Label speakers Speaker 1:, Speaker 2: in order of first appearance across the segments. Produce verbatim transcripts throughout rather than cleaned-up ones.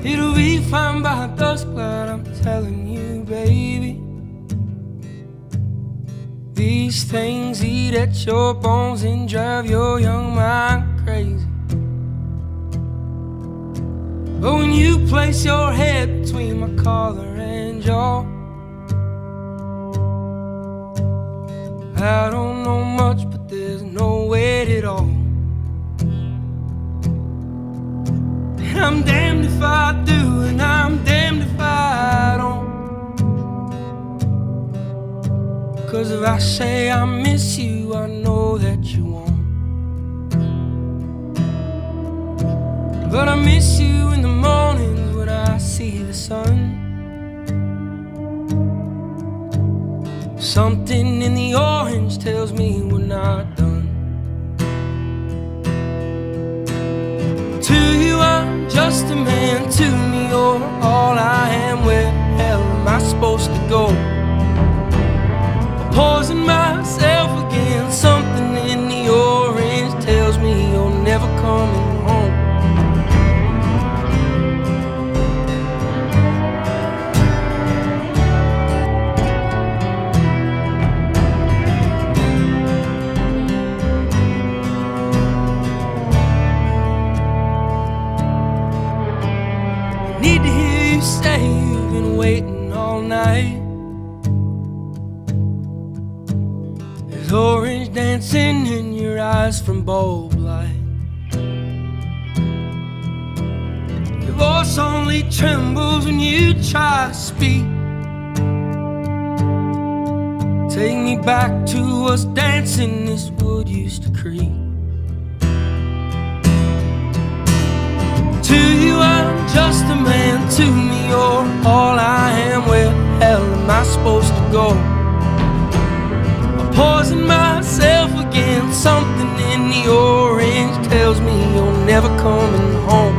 Speaker 1: It'll be fine by dusk, but I'm telling you, baby, these things eat at your bones and drive your young mind crazy. But when you place your head between my collar and jaw, I don't know much, but there's no weight at all. And I'm damned if I do, and I'm damned if I don't. 'Cause if I say I miss you, I know that you won't. But I miss you in the mornings when I see the sun. Something in the orange tells me we're not done. To you I'm just a man, to me you're all I am. Where the hell am I supposed to go? Poison myself again. Something in the orange tells me you're never coming home. Need to hear you say you've been waiting all night. There's orange dancing in your eyes from bulb light. Your voice only trembles when you try to speak. Take me back to us dancing this wood used to creak. To you I'm just a man, to me you're all I am. Where the hell am I supposed to go? I poison myself again. Something in the orange tells me you're never coming home.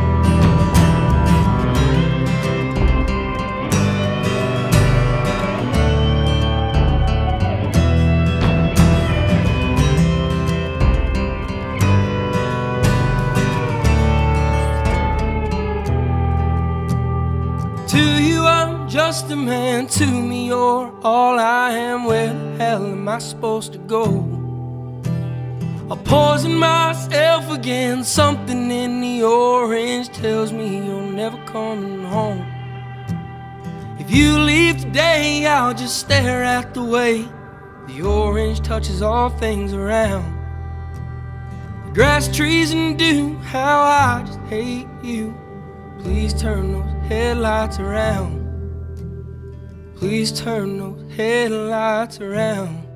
Speaker 1: To you I'm just a man, to me you're all I am. Where the hell am I supposed to go? I poison myself again. Something in the orange tells me you're never coming home. If you leave today, I'll just stare at the way the orange touches all things around. The grass, trees, and dew, how I just hate you. Please turn those headlights around. Please turn those headlights around.